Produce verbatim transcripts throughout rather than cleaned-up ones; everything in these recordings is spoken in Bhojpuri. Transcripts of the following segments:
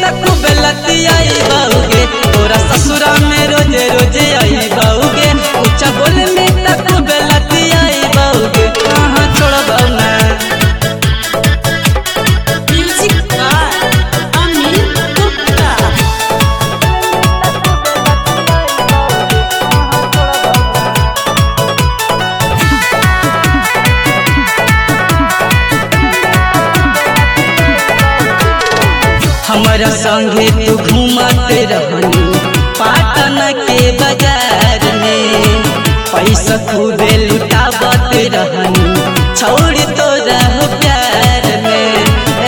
तक बेलती आई बाऊगे तोरा ससुरा में रोजे रोजे आई बाऊगे ऊंचा बोल में तक बेलती आई बाऊगे कहाँ छोड़ बाऊना हमारा संगे तू घूमते रहनी पाटन के बाजार में पैसा खूबे लुटावत रहनी छोड़ तो रह प्यार में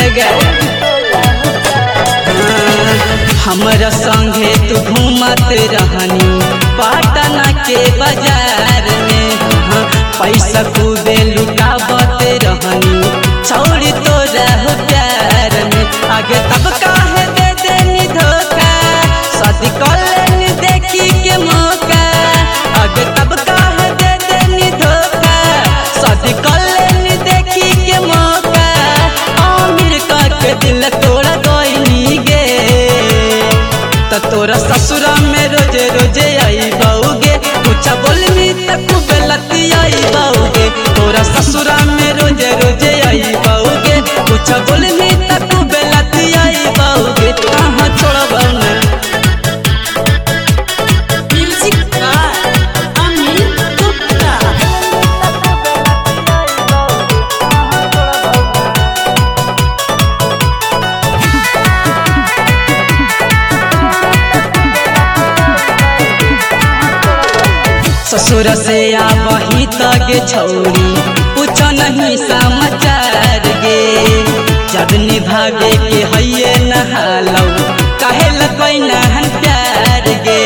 हमारा संगे तू घूमते रहनी पाटन के बाजार में पैसा खूबे लुटावत रहनी छोड़ तो रह प्यार में आगे तब काहे दे देनी धोखा शादी कर लेनी देखी के मौका आगे तब काहे दे देनी धोखा शादी कर लेनी देखी के मौका आमिर का के दिल तोड़ा गईनी गे तो तोरा ससुरा में रोजे रोजे आई बाऊगे ऊंचा बोलनी तक बेलती आई बाऊगे तोरा ससुरा में रोजे रोजे आई बाऊगे ऊंचा बोलनी तक बेलती आई बाऊगे कहाँ छोड़ बाऊना ससुर से आ वही तक छौरी पूछ नहीं समाचार गे जब निभागे के हइये नहालो काहे लगई नहन प्यार गे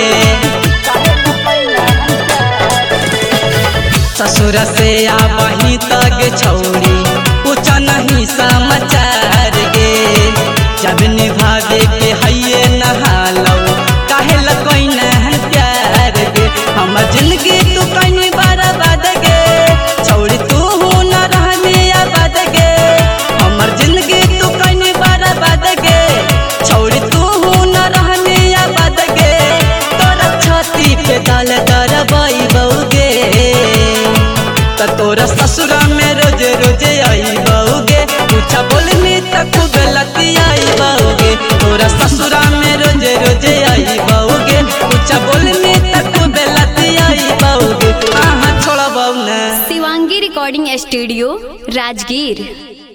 ससुर से आ वही तक छौरी पूछ नहीं समाचार गे जब निभागे के हइये नहालो काहे लगई नहन प्यार गे हमर जिंदगी तू कहीं बर्बाद गे छोड़ तू हूँ न रहनी आबाद गे हमर जिंदगी तू कहीं बर्बाद गे छोड़ तू हूँ न रहनी आबाद गे तोरा छाती पे दाल दरबाई बऊगे तो तोरा ससुरा में रोजे रोजे आई बऊगे ऊंचा बोलनी तक बेलती आई बऊगे तोरा ससुरा में रोजे रोजे आई बऊगे ऊंचा बोलनी तक बेलती आई बऊगे कहाँ छोड़ बाऊना शिवांगी रिकॉर्डिंग स्टूडियो राजगीर।